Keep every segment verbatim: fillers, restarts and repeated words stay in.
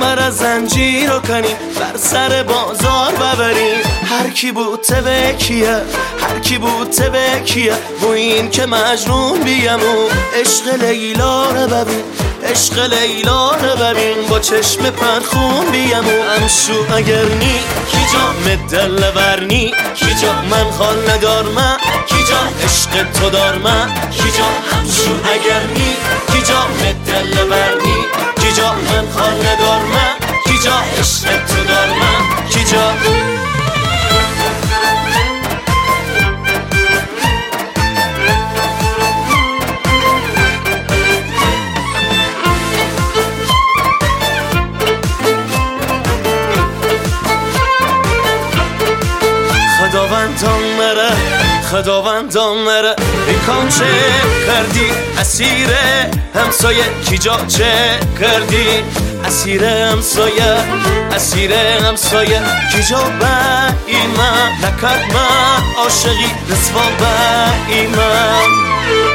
باور زنجیر رو کنیم بر سر بازار ببریم. هر کی بود تبکیه هر کی بود تبکیه و این که مجنون بیمو عشق لیلا رو ببین عشق لیلا رو ببین با چشم پرخون بیمو امشو اگر نی کی جا مدل ورنی کی جا من خال ندارم کی جا عشق تو دارم کی جا همشو اگر نی کی جا مدل ورنی کی جا من خال ندارم کی جا عشق تو دارم کی جا. خداوندان مره خداوندان مره بیکان چه کردی اسیر همسایه کی جا چه کردی اسیر همسایه اسیر همسایه کی جا با ایمان نکرد من عاشقی رسوا با ایمان.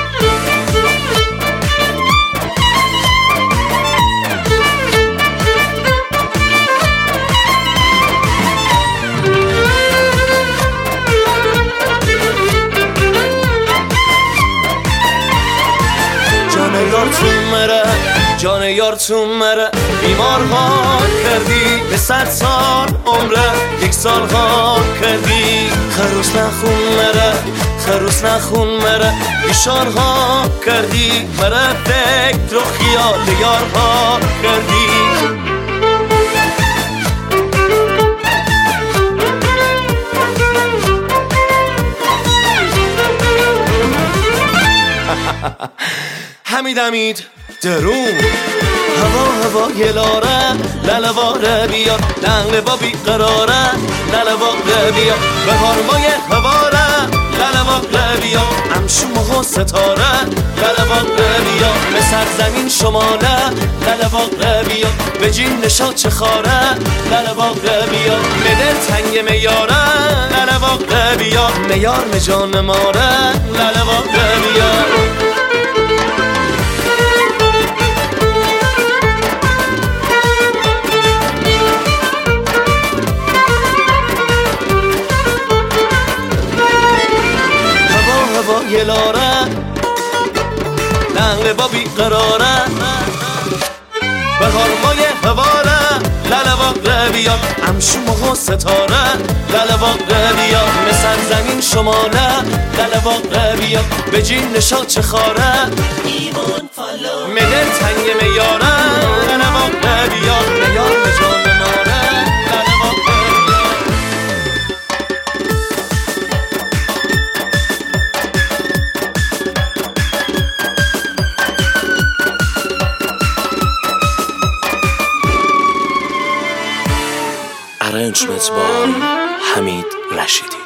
جان یار تو مره بیمار ها کردی به صد سال عمره یک سال ها کردی خروس نخون مره خروس نخون مره بیشان ها کردی مره فکر و خیال یار ها کردی. حمید امید درون هوا هوا یلاره للواره بیار لنگ با بیقراره للواره بیار به هرمای هواره للواره بیار امشو ماه ستاره للواره بیار به سرزمین شماله للواره بیار به جین نشا چه خاره للواره بیار مدل تنگ میاره للواره بیار میار مجان ماره للواره بیار. یلاره لنگ با بیقراره به هرمای هواره للواقع بیار امشو ماه ستاره للواقع بیار مثل زمین شماله للواقع بیار به جین نشا چه خاره مدل تنگ میاره للواقع بیار میار مجان ماره للواقع بیار. Arrangement by Hamid Rashidi.